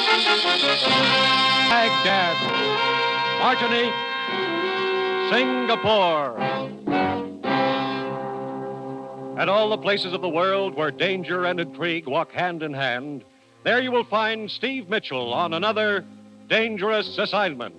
Baghdad, Martinique, Singapore, and all the places of the world where danger and intrigue walk hand in hand, there you will find Steve Mitchell on another dangerous assignment.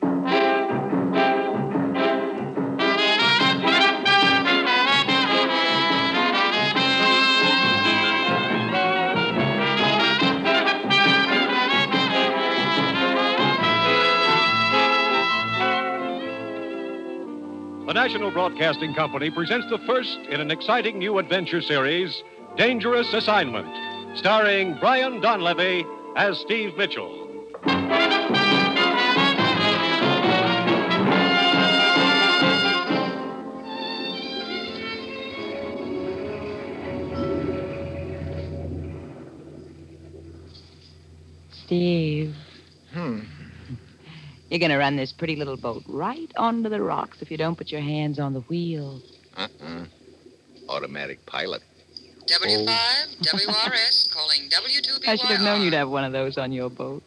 The National Broadcasting Company presents the first in an exciting new adventure series, Dangerous Assignment, starring Brian Donlevy as Steve Mitchell. Steve. You're going to run this pretty little boat right onto the rocks if you don't put your hands on the wheel. Automatic pilot. W5, WRS, calling W2BYR. I should have known you'd have one of those on your boat.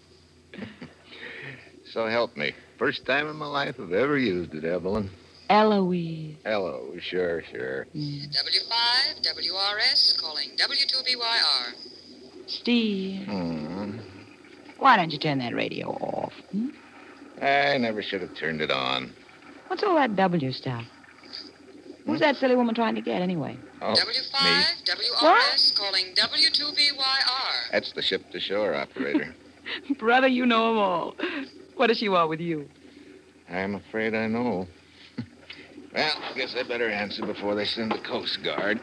So help me. First time in my life I've ever used it, Evelyn. Eloise. Hello, sure. W5, WRS, calling W2BYR. Steve. Why don't you turn that radio off? I never should have turned it on. What's all that W stuff? Who's that silly woman trying to get, anyway? Oh, W5, me. WRS, calling W2BYR. That's the ship-to-shore operator. Brother, you know them all. What does she want with you? I'm afraid I know. Well, I guess I better answer before they send the Coast Guard.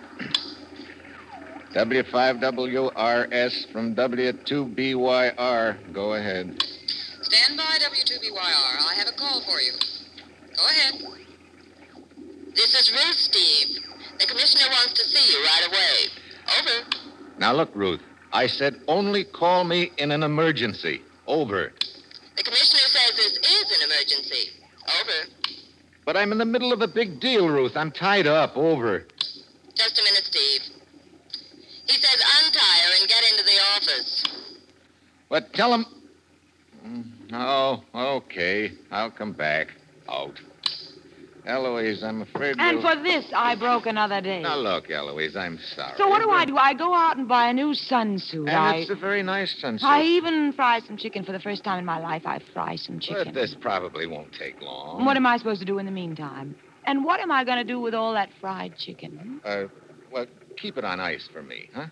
W5WRS from W2BYR. Go ahead. Stand by, W2BYR. I have a call for you. Go ahead. This is Ruth, Steve. The commissioner wants to see you right away. Over. Now, look, Ruth. I said only call me in an emergency. Over. The commissioner says this is an emergency. Over. But I'm in the middle of a big deal, Ruth. I'm tied up. Over. Just a minute, Steve. He says untie her and get into the office. But tell him... Oh, okay. I'll come back. Out. Eloise, I'm afraid And for this, I broke another day. Now, look, Eloise, I'm sorry. So what do? I go out and buy a new sunsuit. And it's a very nice sunsuit. I even fry some chicken for the first time in my life. I fry some chicken. But this probably won't take long. And what am I supposed to do in the meantime? And what am I going to do with all that fried chicken? Well, keep it on ice for me, huh?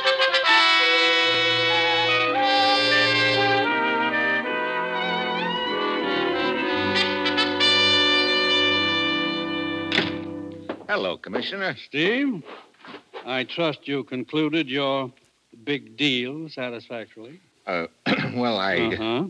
Hello, Commissioner. Steve, I trust you concluded your big deal satisfactorily. Well, I...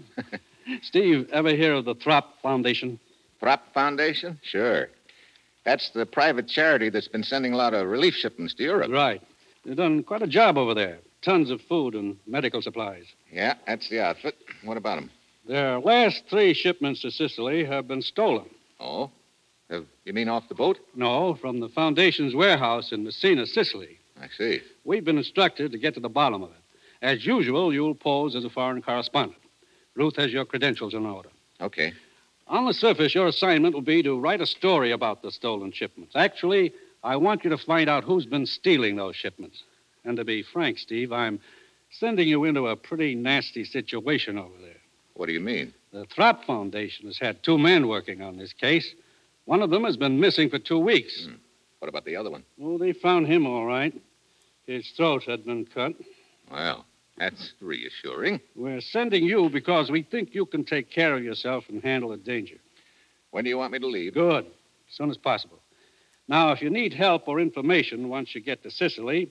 Steve, ever hear of the Throp Foundation? Throp Foundation? Sure. That's the private charity that's been sending a lot of relief shipments to Europe. Right. They've done quite a job over there. Tons of food and medical supplies. Yeah, that's the outfit. What about them? Their last 3 shipments to Sicily have been stolen. Oh? You mean off the boat? No, from the Foundation's warehouse in Messina, Sicily. I see. We've been instructed to get to the bottom of it. As usual, you'll pose as a foreign correspondent. Ruth has your credentials in order. Okay. On the surface, your assignment will be to write a story about the stolen shipments. Actually, I want you to find out who's been stealing those shipments. And to be frank, Steve, I'm sending you into a pretty nasty situation over there. What do you mean? The Throp Foundation has had 2 men working on this case. One of them has been missing for 2 weeks. What about the other one? Oh, they found him all right. His throat had been cut. Well, that's reassuring. We're sending you because we think you can take care of yourself and handle the danger. When do you want me to leave? Good. As soon as possible. Now, if you need help or information once you get to Sicily,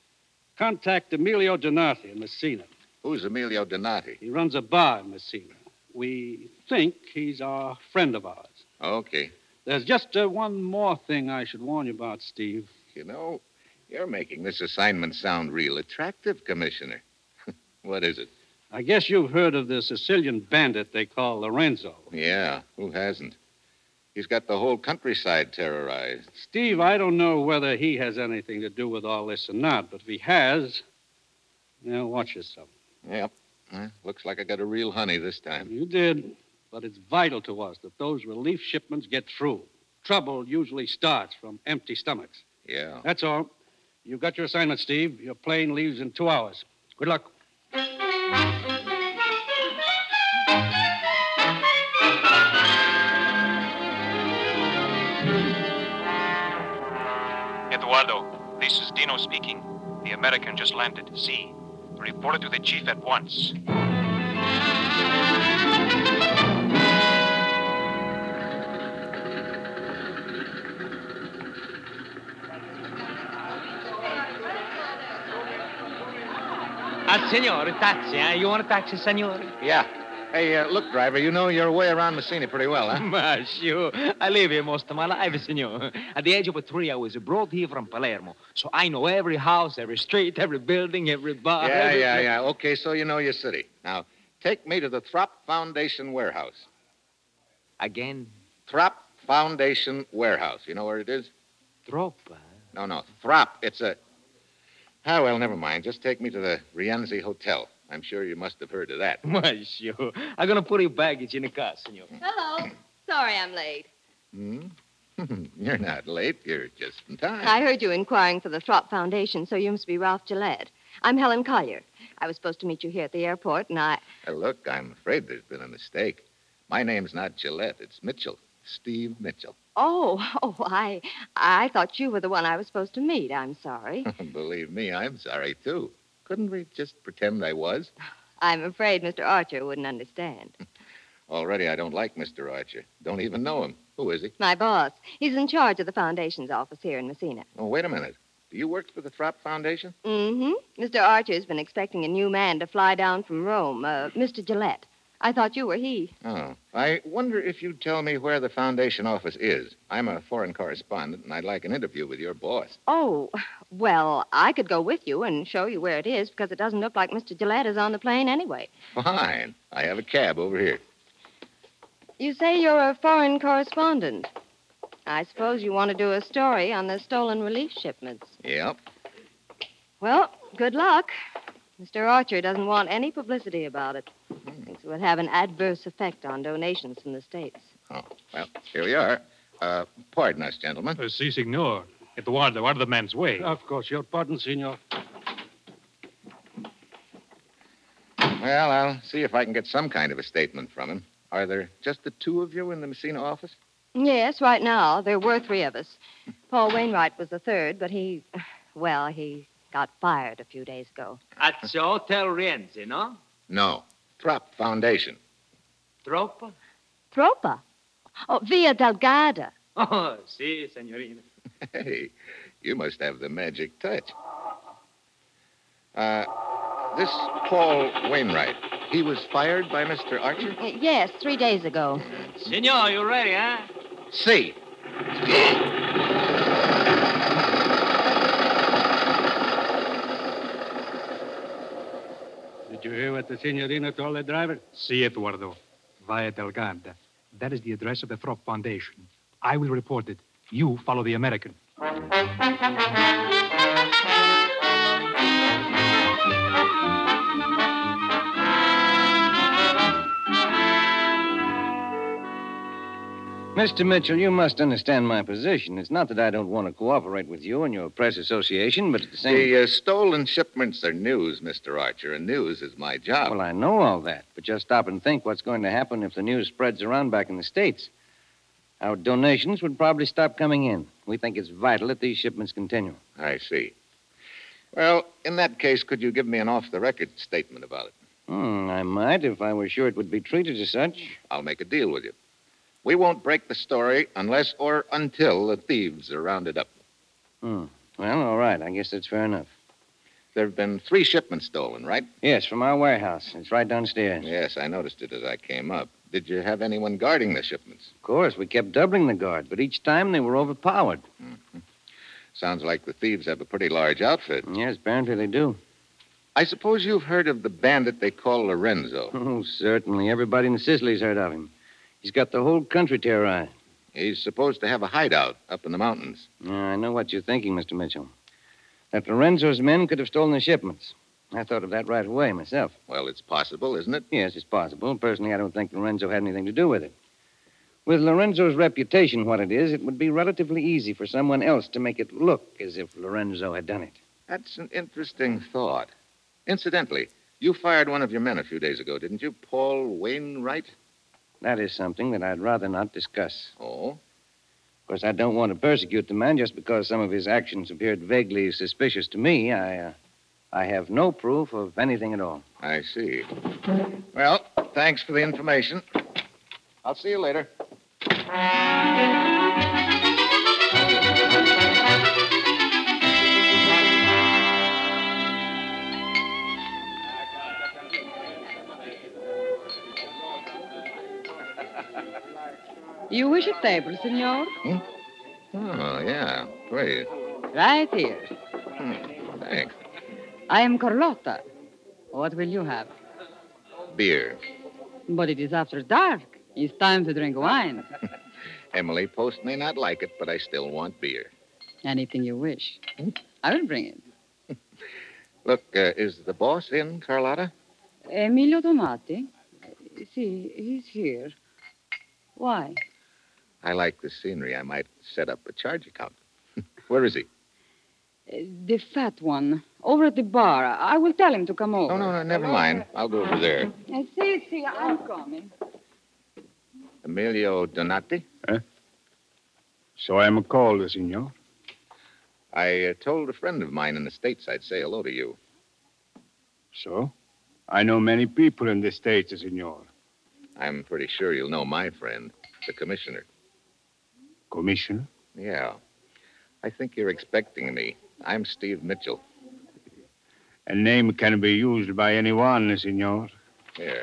contact Emilio Donati in Messina. Who's Emilio Donati? He runs a bar in Messina. We think he's a friend of ours. Okay. There's just one more thing I should warn you about, Steve. You know, you're making this assignment sound real attractive, Commissioner. What is it? I guess you've heard of the Sicilian bandit they call Lorenzo. Yeah, who hasn't? He's got the whole countryside terrorized. Steve, I don't know whether he has anything to do with all this or not, but if he has, watch yourself. Yep. Looks like I got a real honey this time. You did, but it's vital to us that those relief shipments get through. Trouble usually starts from empty stomachs. Yeah. That's all. You've got your assignment, Steve. Your plane leaves in 2 hours. Good luck. Eduardo, this is Dino speaking. The American just landed. See. Report it to the chief at once. Signore, taxi, eh? You want a taxi, signore? Yeah. Hey, look, driver, you know your way around Messina pretty well, huh? Ma, sure. I live here most of my life, signore. At the age of 3, I was brought here from Palermo. So I know every house, every street, every building, every bar. Yeah. Okay, so you know your city. Now, take me to the Throp Foundation warehouse. Again? Throp Foundation warehouse. You know where it is? Troppa. No. Throp. It's a... Ah, well, never mind. Just take me to the Rienzi Hotel. I'm sure you must have heard of that. Ma, sure. I'm going to put your baggage in the car, signore. Hello. Sorry I'm late. You're not late. You're just in time. I heard you inquiring for the Throp Foundation, so you must be Ralph Gillette. I'm Helen Collier. I was supposed to meet you here at the airport, and Look, I'm afraid there's been a mistake. My name's not Gillette. It's Mitchell. Steve Mitchell. I thought you were the one I was supposed to meet. I'm sorry. Believe me, I'm sorry, too. Couldn't we just pretend I was? I'm afraid Mr. Archer wouldn't understand. Already, I don't like Mr. Archer. Don't even know him. Who is he? My boss. He's in charge of the Foundation's office here in Messina. Oh, wait a minute. Do you work for the Throp Foundation? Mm-hmm. Mr. Archer's been expecting a new man to fly down from Rome, Mr. Gillette. I thought you were he. Oh. I wonder if you'd tell me where the Foundation office is. I'm a foreign correspondent, and I'd like an interview with your boss. Oh, well, I could go with you and show you where it is, because it doesn't look like Mr. Gillette is on the plane anyway. Fine. I have a cab over here. You say you're a foreign correspondent. I suppose you want to do a story on the stolen relief shipments. Yep. Well, good luck. Mr. Archer doesn't want any publicity about it. Thinks it would have an adverse effect on donations from the States. Oh, well, here we are. Pardon us, gentlemen. Si, signor. Eduardo, out of the man's way. Of course, your pardon, senor. Well, I'll see if I can get some kind of a statement from him. Are there just the two of you in the Messina office? Yes, right now. There were 3 of us. Paul Wainwright was the third, but he got fired a few days ago. At the Hotel Rienzi, no? No. Throp Foundation. Troppa? Troppa? Oh, Via Delgada. Oh, si, signorina. Hey, you must have the magic touch. This Paul Wainwright, he was fired by Mr. Archer? Yes, 3 days ago. Signor, you ready, huh? See. Did you hear what the senorina told the driver? Si, Eduardo. Via Delgada. That is the address of the Throp Foundation. I will report it. You follow the American. Mr. Mitchell, you must understand my position. It's not that I don't want to cooperate with you and your press association, but at the same... The stolen shipments are news, Mr. Archer, and news is my job. Well, I know all that, but just stop and think what's going to happen if the news spreads around back in the States. Our donations would probably stop coming in. We think it's vital that these shipments continue. I see. Well, in that case, could you give me an off-the-record statement about it? I might, if I were sure it would be treated as such. I'll make a deal with you. We won't break the story unless or until the thieves are rounded up. Well, all right. I guess that's fair enough. There have been 3 shipments stolen, right? Yes, from our warehouse. It's right downstairs. Yes, I noticed it as I came up. Did you have anyone guarding the shipments? Of course, we kept doubling the guard, but each time they were overpowered. Mm-hmm. Sounds like the thieves have a pretty large outfit. Yes, apparently they do. I suppose you've heard of the bandit they call Lorenzo. Oh, certainly. Everybody in Sicily's heard of him. He's got the whole country terrorized. He's supposed to have a hideout up in the mountains. I know what you're thinking, Mr. Mitchell. That Lorenzo's men could have stolen the shipments. I thought of that right away myself. Well, it's possible, isn't it? Yes, it's possible. Personally, I don't think Lorenzo had anything to do with it. With Lorenzo's reputation what it is, it would be relatively easy for someone else to make it look as if Lorenzo had done it. That's an interesting thought. Incidentally, you fired one of your men a few days ago, didn't you? Paul Wainwright? That is something that I'd rather not discuss. Oh? Of course, I don't want to persecute the man just because some of his actions appeared vaguely suspicious to me. I have no proof of anything at all. I see. Well, thanks for the information. I'll see you later. You wish a table, senor? Oh, yeah. Please. Right here. Thanks. I am Carlotta. What will you have? Beer. But it is after dark. It's time to drink wine. Emily Post may not like it, but I still want beer. Anything you wish. I will bring it. Look, is the boss in, Carlotta? Emilio Tomati? See, he's here. Why? I like the scenery. I might set up a charge account. Where is he? The fat one. Over at the bar. I will tell him to come over. No, never mind. I'll go over there. See, I'm coming. Emilio Donati? So I am called, senor. I told a friend of mine in the States I'd say hello to you. So? I know many people in the States, senor. I'm pretty sure you'll know my friend, the commissioner. Commissioner? Yeah. I think you're expecting me. I'm Steve Mitchell. A name can be used by anyone, senor. Here.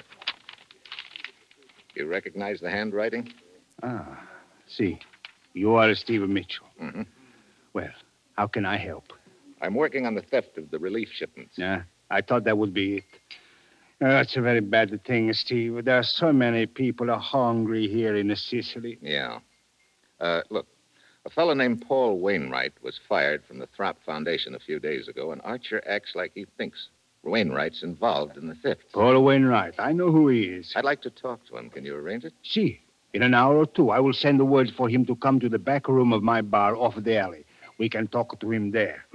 You recognize the handwriting? Ah, see. You are Steve Mitchell. Mm-hmm. Well, how can I help? I'm working on the theft of the relief shipments. Yeah, I thought that would be it. That's a very bad thing, Steve. There are so many people are hungry here in Sicily. Yeah. Look, a fellow named Paul Wainwright was fired from the Throp Foundation a few days ago, and Archer acts like he thinks Wainwright's involved in the theft. Paul Wainwright. I know who he is. I'd like to talk to him. Can you arrange it? See, in an hour or two, I will send the word for him to come to the back room of my bar off the alley. We can talk to him there.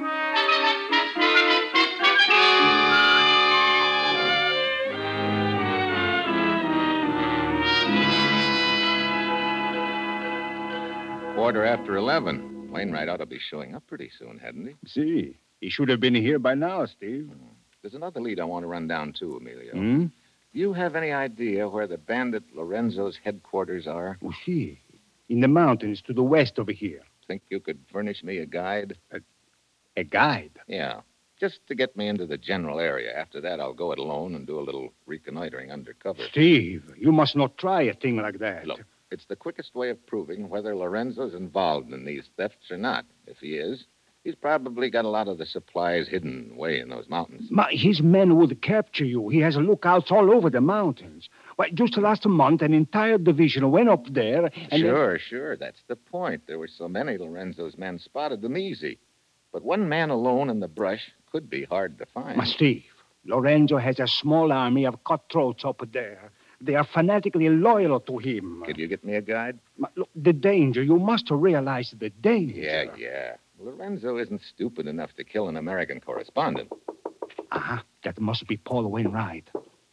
Quarter after 11. Wainwright ought to be showing up pretty soon, hadn't he? See, he should have been here by now, Steve. There's another lead I want to run down, too, Emilio. Hmm? Do you have any idea where the bandit Lorenzo's headquarters are? Oh, see, in the mountains to the west over here. Think you could furnish me a guide? A guide? Yeah. Just to get me into the general area. After that, I'll go it alone and do a little reconnoitering undercover. Steve, you must not try a thing like that. Look, it's the quickest way of proving whether Lorenzo's involved in these thefts or not. If he is, he's probably got a lot of the supplies hidden away in those mountains. His men would capture you. He has lookouts all over the mountains. Why, just last month, an entire division went up there and... Sure. That's the point. There were so many Lorenzo's men spotted them easy. But one man alone in the brush could be hard to find. Steve, Lorenzo has a small army of cutthroats up there. They are fanatically loyal to him. Could you get me a guide? Look, the danger. You must realize the danger. Yeah. Lorenzo isn't stupid enough to kill an American correspondent. That must be Paul Wainwright.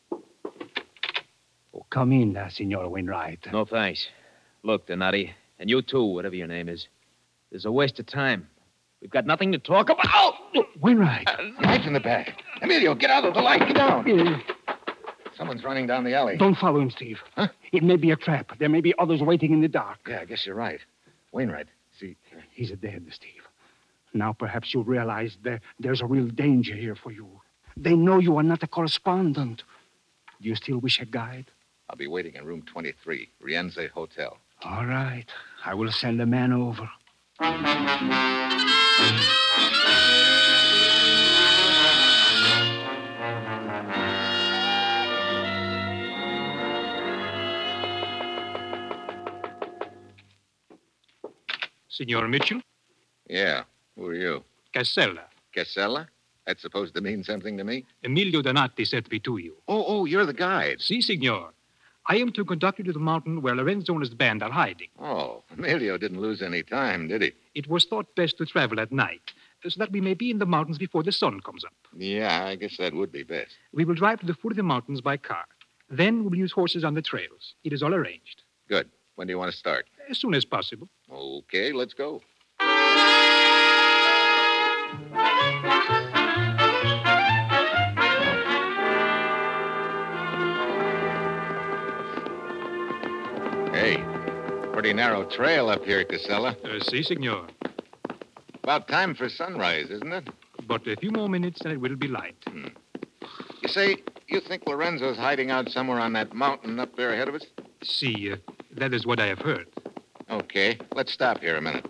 Oh, come in, Senor Wainwright. No, thanks. Look, Donati, and you too, whatever your name is. This is a waste of time. We've got nothing to talk about. Oh! Wainwright. Knife in the bag. Emilio, get out of the light. Get down. Someone's running down the alley. Don't follow him, Steve. Huh? It may be a trap. There may be others waiting in the dark. Yeah, I guess you're right. Wainwright, see... He's dead, Steve. Now perhaps you realize there's a real danger here for you. They know you are not a correspondent. Do you still wish a guide? I'll be waiting in room 23, Rienze Hotel. All right. I will send a man over. Signor Mitchell? Yeah, who are you? Casella. Casella? That's supposed to mean something to me? Emilio Donati sent me to you. Oh, you're the guide. Si, signor. I am to conduct you to the mountain where Lorenzo and his band are hiding. Oh, Emilio didn't lose any time, did he? It was thought best to travel at night, so that we may be in the mountains before the sun comes up. Yeah, I guess that would be best. We will drive to the foot of the mountains by car. Then we will use horses on the trails. It is all arranged. Good. When do you want to start? As soon as possible. Okay, let's go. Hey, pretty narrow trail up here, Casella. Si, signor. About time for sunrise, isn't it? But a few more minutes and it will be light. You say, you think Lorenzo's hiding out somewhere on that mountain up there ahead of us? Si, that is what I have heard. Okay, let's stop here a minute.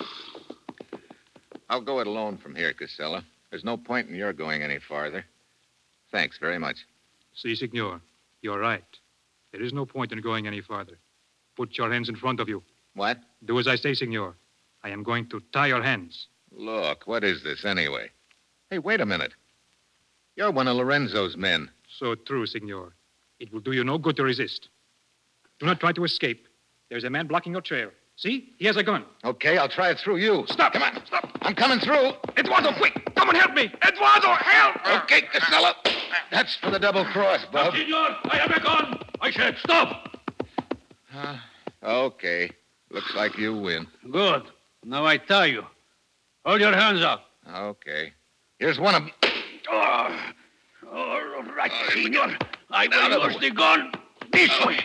I'll go it alone from here, Casella. There's no point in your going any farther. Thanks very much. Si, signor. You're right. There is no point in going any farther. Put your hands in front of you. What? Do as I say, signor. I am going to tie your hands. Look, what is this anyway? Hey, wait a minute. You're one of Lorenzo's men. So true, signor. It will do you no good to resist. Do not try to escape. There's a man blocking your trail. See? He has a gun. Okay, I'll try it through you. Stop! Come on. Stop! I'm coming through. Eduardo, quick! Come and help me! Eduardo, help! Okay, Casella. That's for the double cross, Bub. Senor, I have a gun. I said stop. Okay. Looks like you win. Good. Now I tie you. Hold your hands up. Okay. Here's one of them. All right, senor. I will use the gun this way.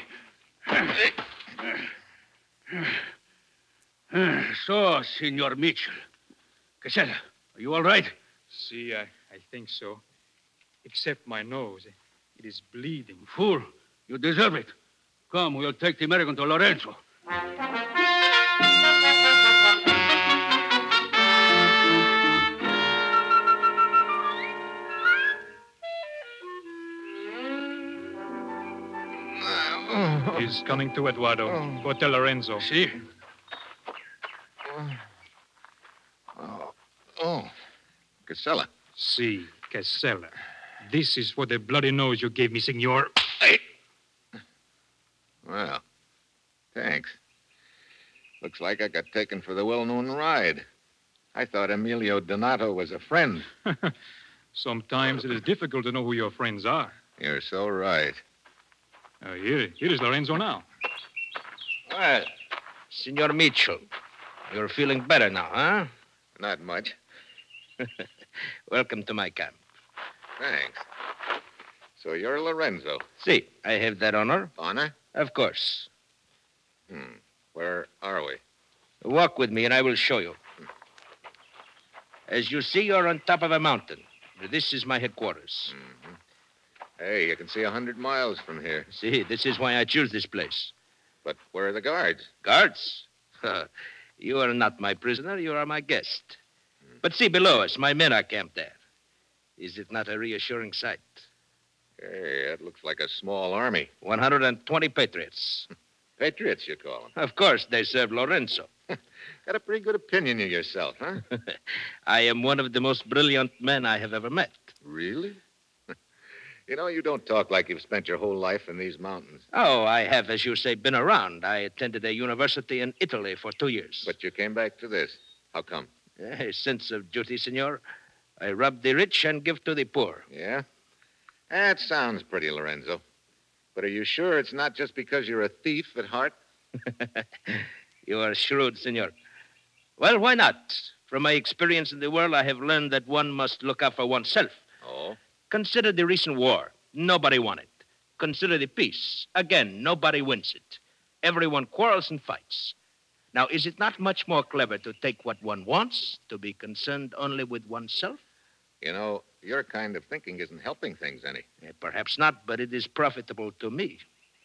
So, Senor Mitchell. Casella, are you all right? See, I think so. Except my nose. It is bleeding. Fool, you deserve it. Come, we'll take the American to Lorenzo. He's coming to Eduardo. Hotel Lorenzo. See? Oh. Casella. Si, Casella. This is for the bloody nose you gave me, senor. Well, thanks. Looks like I got taken for the well-known ride. I thought Emilio Donato was a friend. Sometimes it is difficult to know who your friends are. You're so right. Here is Lorenzo now. Well, Senor Mitchell, you're feeling better now, huh? Not much. Welcome to my camp. Thanks. So you're Lorenzo. See, I have that honor. Honor? Of course. Where are we? Walk with me and I will show you. As you see, you're on top of a mountain. This is my headquarters. Hey, you can see 100 miles from here. See, this is why I choose this place. But where are the guards? Guards? You are not my prisoner. You are my guest. But see below us, my men are camped there. Is it not a reassuring sight? Hey, that looks like a small army. 120 patriots. Patriots, you call them. Of course, they serve Lorenzo. Got a pretty good opinion of yourself, huh? I am one of the most brilliant men I have ever met. Really? You know, you don't talk like you've spent your whole life in these mountains. Oh, I have, as you say, been around. I attended a university in Italy for 2 years. But you came back to this. How come? A sense of duty, senor. I rob the rich and give to the poor. Yeah? That sounds pretty, Lorenzo. But are you sure it's not just because you're a thief at heart? You are shrewd, senor. Well, why not? From my experience in the world, I have learned that one must look out for oneself. Oh? Consider the recent war. Nobody won it. Consider the peace. Again, nobody wins it. Everyone quarrels and fights. Now, is it not much more clever to take what one wants, to be concerned only with oneself? You know, your kind of thinking isn't helping things any. Perhaps not, but it is profitable to me.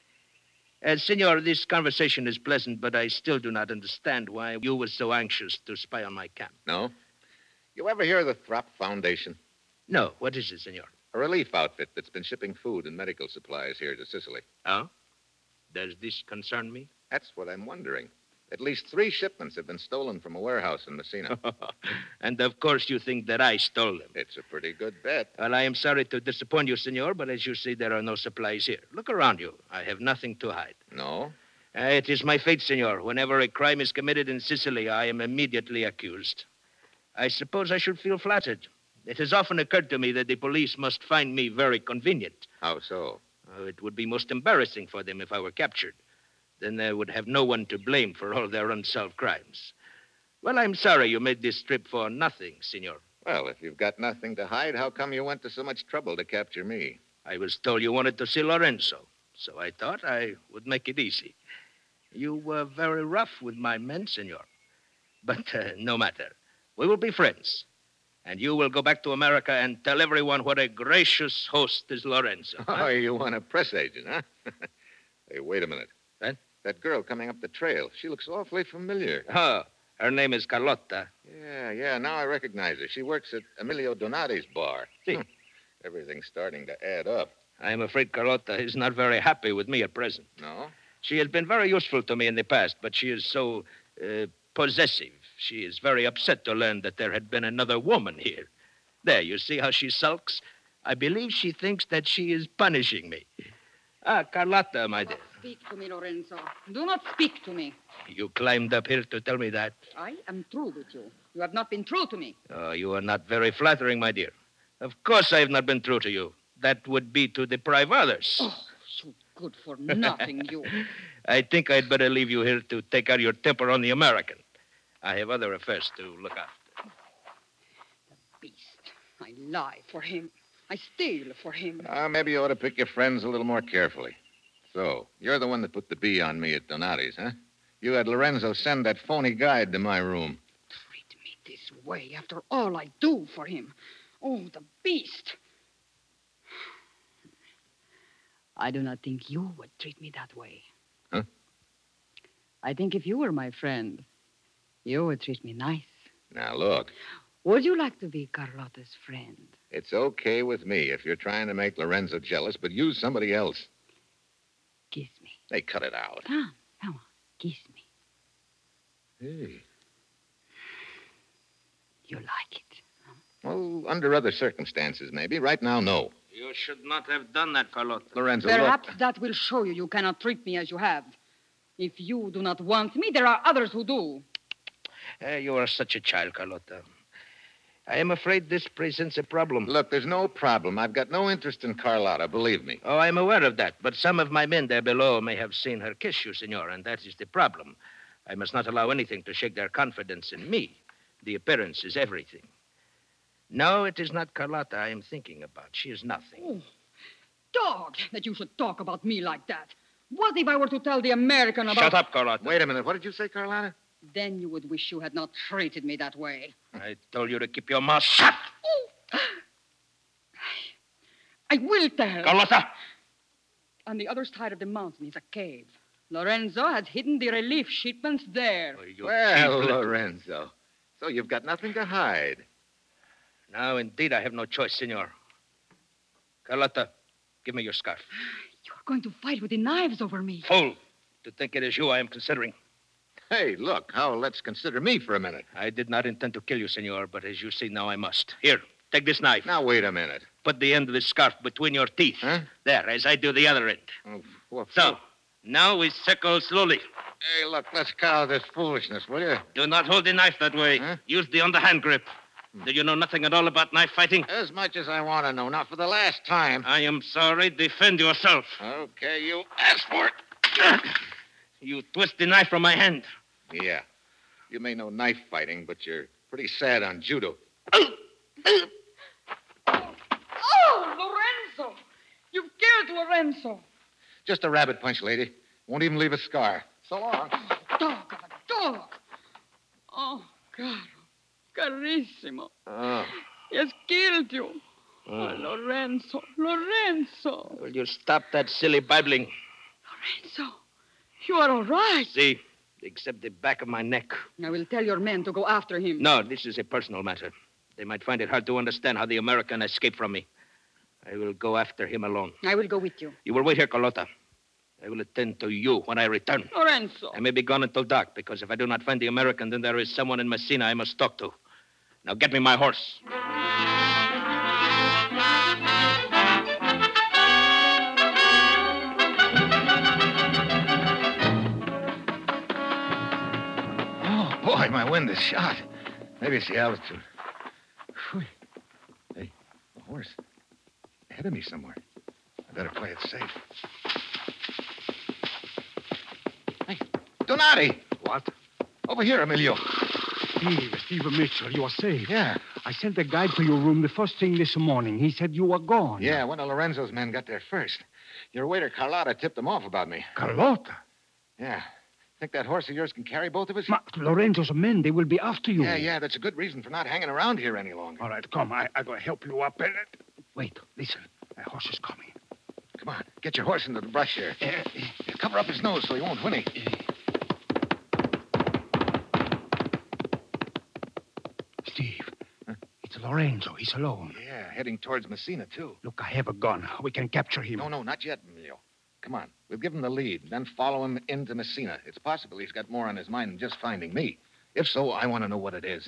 Senor, this conversation is pleasant, but I still do not understand why you were so anxious to spy on my camp. No? You ever hear of the Throp Foundation? No. What is it, senor? A relief outfit that's been shipping food and medical supplies here to Sicily. Oh? Does this concern me? That's what I'm wondering. At least 3 shipments have been stolen from a warehouse in Messina. And of course you think that I stole them. It's a pretty good bet. Well, I am sorry to disappoint you, senor, but as you see, there are no supplies here. Look around you. I have nothing to hide. No? It is my fate, senor. Whenever a crime is committed in Sicily, I am immediately accused. I suppose I should feel flattered. It has often occurred to me that the police must find me very convenient. How so? It would be most embarrassing for them if I were captured. Then they would have no one to blame for all their unsolved crimes. Well, I'm sorry you made this trip for nothing, senor. Well, if you've got nothing to hide, how come you went to so much trouble to capture me? I was told you wanted to see Lorenzo, so I thought I would make it easy. You were very rough with my men, senor. But no matter. We will be friends. And you will go back to America and tell everyone what a gracious host is Lorenzo. Oh, you want a press agent, huh? Hey, wait a minute. What? That girl coming up the trail. She looks awfully familiar. Oh, her name is Carlotta. Yeah, now I recognize her. She works at Emilio Donati's bar. See. Everything's starting to add up. I am afraid Carlotta is not very happy with me at present. No? She has been very useful to me in the past, but she is so possessive. She is very upset to learn that there had been another woman here. There, you see how she sulks? I believe she thinks that she is punishing me. Carlotta, my dear. Speak to me, Lorenzo. Do not speak to me. You climbed up here to tell me that. I am true with you. You have not been true to me. Oh, you are not very flattering, my dear. Of course I have not been true to you. That would be to deprive others. Oh, so good for nothing, you. I think I'd better leave you here to take out your temper on the American. I have other affairs to look after. The beast. I lie for him. I steal for him. Maybe you ought to pick your friends a little more carefully. So, you're the one that put the bee on me at Donati's, huh? You had Lorenzo send that phony guide to my room. Treat me this way after all I do for him. Oh, the beast. I do not think you would treat me that way. Huh? I think if you were my friend, you would treat me nice. Now, look. Would you like to be Carlotta's friend? It's okay with me if you're trying to make Lorenzo jealous, but use somebody else. Kiss me. Hey, cut it out. Come on. Kiss me. Hey. You like it? Well, under other circumstances, maybe. Right now, no. You should not have done that, Carlotta. Lorenzo, Perhaps look. that will show you cannot treat me as you have. If you do not want me, there are others who do. You are such a child, Carlotta. I am afraid this presents a problem. Look, there's no problem. I've got no interest in Carlotta, believe me. Oh, I'm aware of that, but some of my men there below may have seen her kiss you, senor, and that is the problem. I must not allow anything to shake their confidence in me. The appearance is everything. No, it is not Carlotta I am thinking about. She is nothing. Oh, dog, that you should talk about me like that. What if I were to tell the American about... Shut up, Carlotta. Wait a minute. What did you say, Carlotta? Then you would wish you had not treated me that way. I told you to keep your mouth shut. Oh. I will tell. Carlotta! On the other side of the mountain is a cave. Lorenzo has hidden the relief shipments there. Oh, Well, Lorenzo. So you've got nothing to hide. Now, indeed, I have no choice, senor. Carlotta, give me your scarf. You're going to fight with the knives over me. Fool! To think it is you I am considering. Hey, look, let's consider me for a minute. I did not intend to kill you, senor, but as you see now, I must. Here, take this knife. Now, wait a minute. Put the end of the scarf between your teeth. Huh? There, as I do the other end. Oh, what So, now we circle slowly. Hey, look, let's cow this foolishness, will you? Do not hold the knife that way. Huh? Use the underhand grip. Do you know nothing at all about knife fighting? As much as I want to know. Not for the last time. I am sorry. Defend yourself. Okay, you asked for it. You twist the knife from my hand. Yeah. You may know knife fighting, but you're pretty sad on judo. Oh, Lorenzo! You've killed Lorenzo. Just a rabbit punch, lady. Won't even leave a scar. So long. Dog of a dog. Oh, caro. Carissimo. Oh. He has killed you. Oh, Lorenzo. Lorenzo. Will you stop that silly babbling? Lorenzo. You are all right. See, except the back of my neck. I will tell your men to go after him. No, this is a personal matter. They might find it hard to understand how the American escaped from me. I will go after him alone. I will go with you. You will wait here, Carlotta. I will attend to you when I return. Lorenzo. I may be gone until dark, because if I do not find the American, then there is someone in Messina I must talk to. Now get me my horse. Oh, boy, my wind is shot. Maybe it's the altitude. Whew. Hey, the horse. Ahead of me somewhere. I better play it safe. Hey, Donati! What? Over here, Emilio. Steve Mitchell, you are safe. Yeah. I sent a guide to your room the first thing this morning. He said you were gone. Yeah, one of Lorenzo's men got there first. Your waiter, Carlotta, tipped him off about me. Carlotta? Yeah. Think that horse of yours can carry both of us? Lorenzo's men, they will be after you. Yeah, that's a good reason for not hanging around here any longer. All right, come. I'm going to help you up. Wait, listen. My horse is coming. Come on, get your horse into the brush here. Cover up his nose so he won't whinny. Steve, it's Lorenzo. He's alone. Yeah, heading towards Messina, too. Look, I have a gun. We can capture him. No, not yet, Emilio. Come on, we'll give him the lead, then follow him into Messina. It's possible he's got more on his mind than just finding me. If so, I want to know what it is.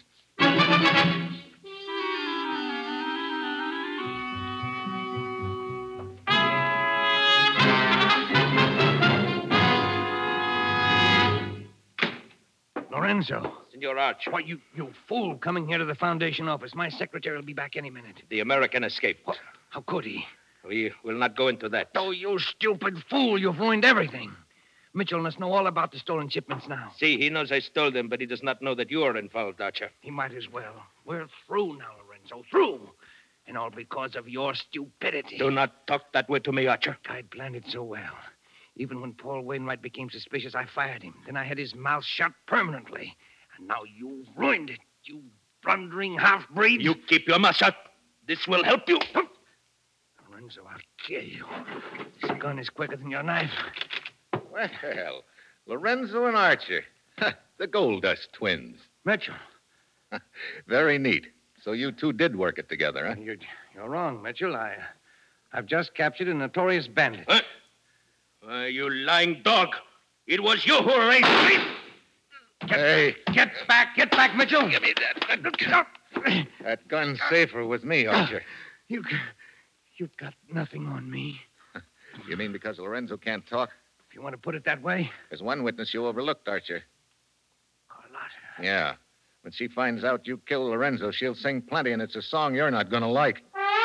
Lorenzo. Senor Archer. Why, you fool coming here to the Foundation office. My secretary will be back any minute. The American escaped. What? How could he? We will not go into that. Oh, you stupid fool. You've ruined everything. Mitchell must know all about the stolen shipments now. See, he knows I stole them, but he does not know that you are involved, Archer. He might as well. We're through now, Lorenzo. Through. And all because of your stupidity. Do not talk that way to me, Archer. I'd planned it so well. Even when Paul Wainwright became suspicious, I fired him. Then I had his mouth shut permanently. And now you've ruined it, you blundering half-breed. You keep your mouth shut. This will help you. Lorenzo, I'll kill you. This gun is quicker than your knife. Well, Lorenzo and Archer. The Gold Dust twins. Mitchell. Very neat. So you two did work it together, huh? You're wrong, Mitchell. I've just captured a notorious bandit. Huh? You lying dog. It was you who arranged me. Get back, Mitchell. Give me that. That gun's safer with me, Archer. You've got nothing on me. You mean because Lorenzo can't talk? If you want to put it that way. There's one witness you overlooked, Archer. Carlotta. Yeah. When she finds out you killed Lorenzo, she'll sing plenty, and it's a song you're not going to like.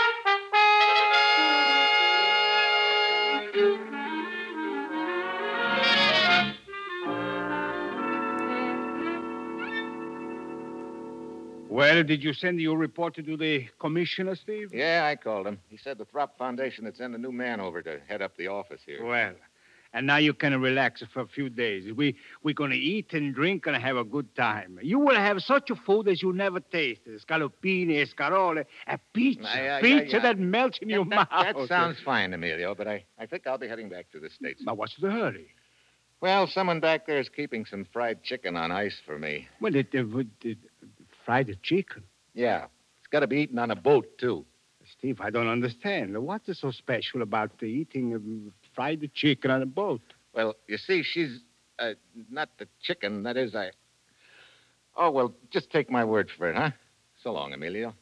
Well, did you send your report to the commissioner, Steve? Yeah, I called him. He said the Throp Foundation had sent a new man over to head up the office here. Well, and now you can relax for a few days. We're going to eat and drink and have a good time. You will have such a food as you never tasted. Scaloppini, escarole, a pizza. Pizza that melts in your mouth. That sounds fine, Emilio, but I think I'll be heading back to the States. Now, what's the hurry? Well, someone back there is keeping some fried chicken on ice for me. Well, fried chicken? Yeah. It's got to be eaten on a boat, too. Steve, I don't understand. What is so special about eating fried chicken on a boat? Well, you see, she's not the chicken. That is, Oh, well, just take my word for it, huh? So long, Emilio.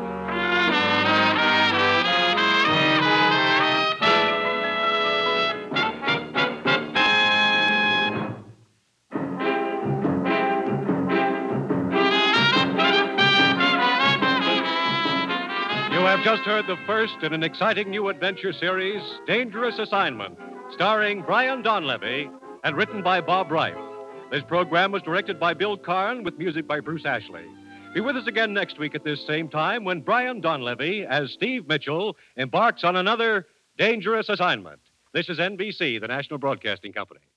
You have just heard the first in an exciting new adventure series, Dangerous Assignment, starring Brian Donlevy and written by Bob Reif. This program was directed by Bill Karn with music by Bruce Ashley. Be with us again next week at this same time when Brian Donlevy, as Steve Mitchell, embarks on another Dangerous Assignment. This is NBC, the National Broadcasting Company.